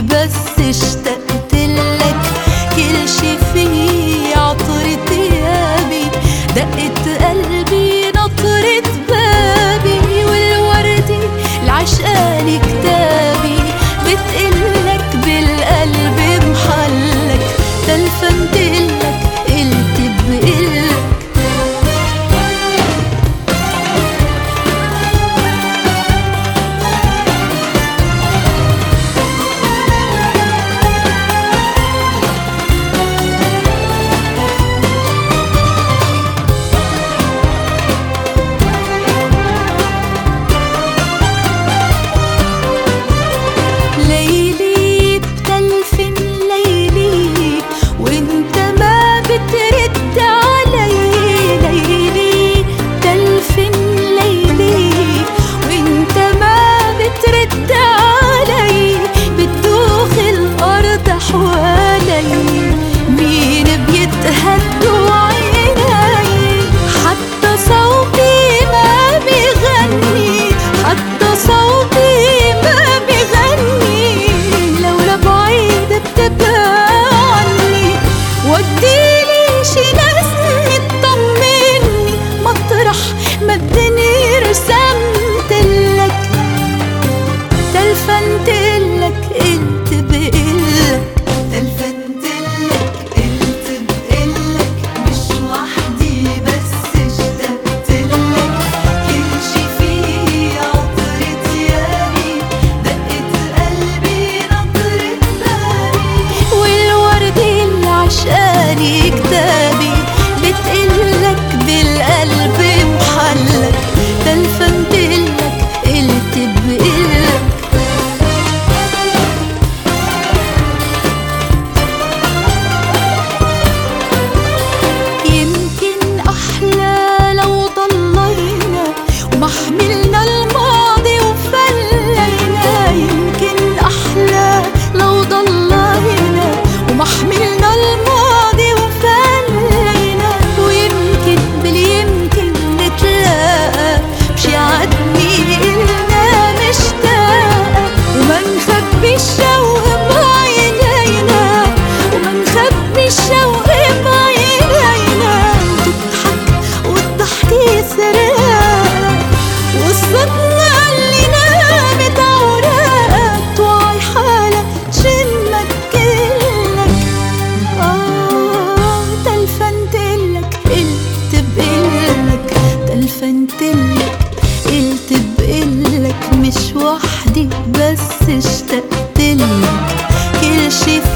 وحدي بس اشتقت لك، كل شي فيه عطرة ثيابي، دقت قلبي نطرت بابي، والوردي العشقاني كتابي، بتقلك بالقلب محلك، تلفنتلك قلت بقلك. كتابي بتقلك بالقلب محلك، تلفنتلك قلت بقلك. يمكن أحلى لو ضلينا وما حملنا الماضي وفلينا، يمكن أحلى لو ضلينا وما حملنا الماضي وفلينا، ويمكن باليمكن نتلاقى بشي عدني إلنا مشتاقة، وما نخبي الشوق بعينينا، وما نخبي الشوق بعينينا، تضحك والضحك سراقة، والصدمة اللي نامت عوراقة، توعي حالك تشمك كلك. تلفنتلك قلت بقلك، تلفنتلك قلت بقلك، مش وحدي بس اشتقت لك، كل شي